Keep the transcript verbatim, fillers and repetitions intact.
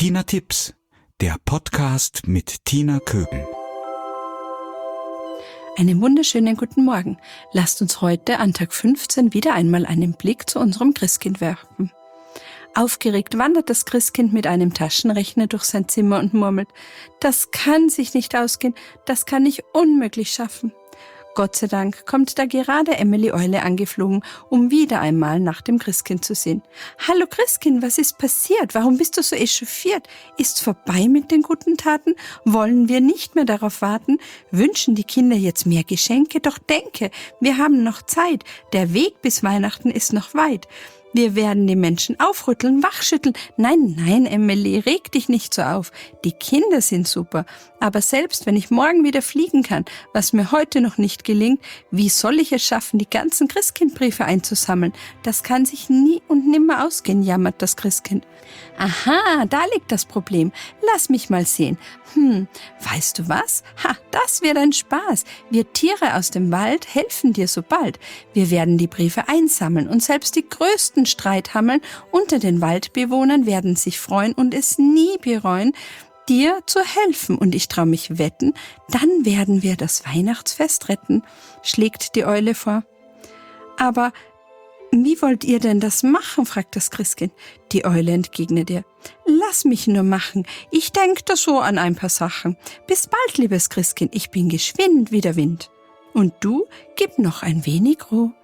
Tina Tipps, der Podcast mit Tina Kögel. Einen wunderschönen guten Morgen. Lasst uns heute an Tag fünfzehn wieder einmal einen Blick zu unserem Christkind werfen. Aufgeregt wandert das Christkind mit einem Taschenrechner durch sein Zimmer und murmelt: Das kann sich nicht ausgehen, das kann ich unmöglich schaffen. Gott sei Dank kommt da gerade Emily Eule angeflogen, um wieder einmal nach dem Christkind zu sehen. »Hallo Christkind, was ist passiert? Warum bist du so echauffiert? Ist's vorbei mit den guten Taten? Wollen wir nicht mehr darauf warten? Wünschen die Kinder jetzt mehr Geschenke? Doch denke, wir haben noch Zeit. Der Weg bis Weihnachten ist noch weit. Wir werden die Menschen aufrütteln, wachschütteln. Nein, nein, Emily, reg dich nicht so auf. Die Kinder sind super. Aber selbst wenn ich morgen wieder fliegen kann, was mir heute noch nicht gelingt, wie soll ich es schaffen, die ganzen Christkindbriefe einzusammeln? Das kann sich nie und nimmer ausgehen, jammert das Christkind. Aha, da liegt das Problem. Lass mich mal sehen. Hm, weißt du was? Ha, das wird ein Spaß. Wir Tiere aus dem Wald helfen dir so bald. Wir werden die Briefe einsammeln und selbst die größten Streithammeln unter den Waldbewohnern werden sich freuen und es nie bereuen, dir zu helfen. Und ich trau mich wetten, dann werden wir das Weihnachtsfest retten, schlägt die Eule vor. Aber wie wollt ihr denn das machen, fragt das Christkind. Die Eule entgegnet ihr: Lass mich nur machen, ich denk da so an ein paar Sachen. Bis bald, liebes Christkind, ich bin geschwind wie der Wind. Und du, gib noch ein wenig Ruhe.